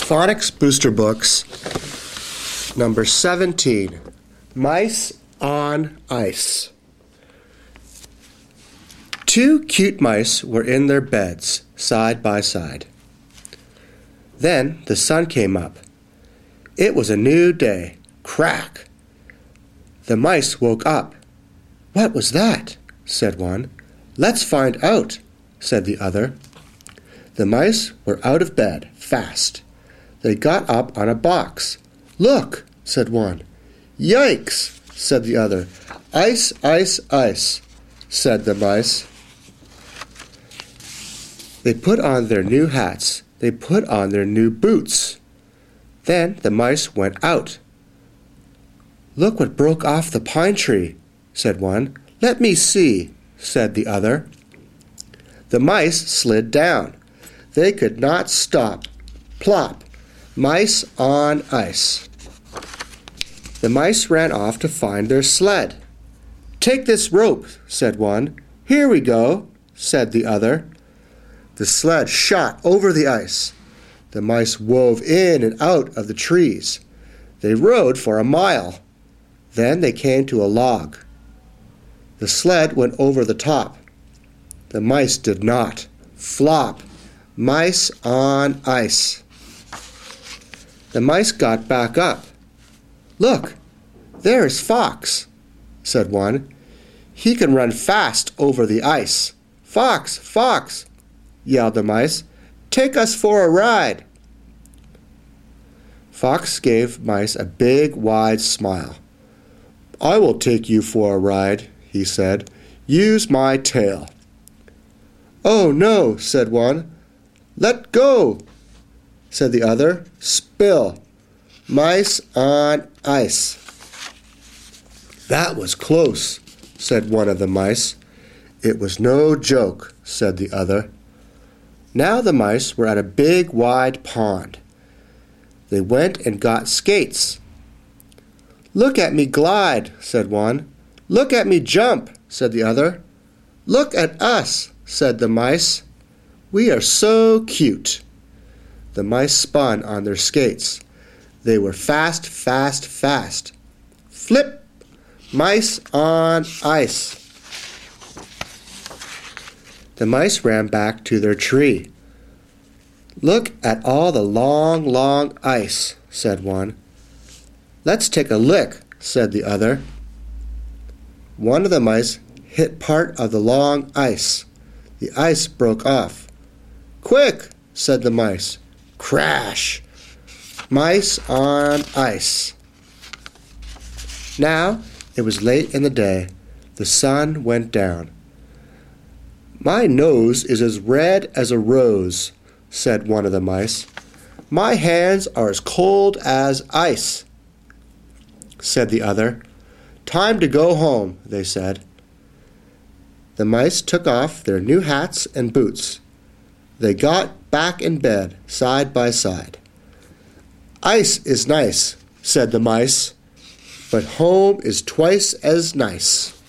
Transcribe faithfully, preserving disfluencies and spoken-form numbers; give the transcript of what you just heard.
Phonics Booster Books, number seventeen, Mice on Ice. Two cute mice were in their beds, side by side. Then the sun came up. It was a new day. Crack! The mice woke up. "What was that?" said one. "Let's find out," said the other. The mice were out of bed, fast. They got up on a box. "Look," said one. "Yikes," said the other. "Ice, ice, ice," said the mice. They put on their new hats. They put on their new boots. Then the mice went out. "Look what broke off the pine tree," said one. "Let me see," said the other. The mice slid down. They could not stop. Plop! Mice on ice. The mice ran off to find their sled. "Take this rope," said one. "Here we go," said the other. The sled shot over the ice. The mice wove in and out of the trees. They rode for a mile. Then they came to a log. The sled went over the top. The mice did not. Flop! Mice on ice. The mice got back up. "Look, there is Fox," said one. "He can run fast over the ice." "Fox, Fox," yelled the mice. "Take us for a ride." Fox gave mice a big, wide smile. "I will take you for a ride," he said. "Use my tail." "Oh, no," said one. "Let go," said the other. "Spill. Mice on ice." "That was close," said one of the mice. "It was no joke," said the other. Now the mice were at a big, wide pond. They went and got skates. "Look at me glide," said one. "Look at me jump," said the other. "Look at us," said the mice. "We are so cute." The mice spun on their skates. They were fast, fast, fast. Flip! Mice on ice. The mice ran back to their tree. "Look at all the long, long ice," said one. "Let's take a lick," said the other. One of the mice hit part of the long ice. The ice broke off. "Quick," said the mice. Crash! Mice on ice. Now it was late in the day. The sun went down. "My nose is as red as a rose," said one of the mice. "My hands are as cold as ice," said the other. "Time to go home," they said. The mice took off their new hats and boots. They got back in bed, side by side. "Ice is nice," said the mice, "but home is twice as nice."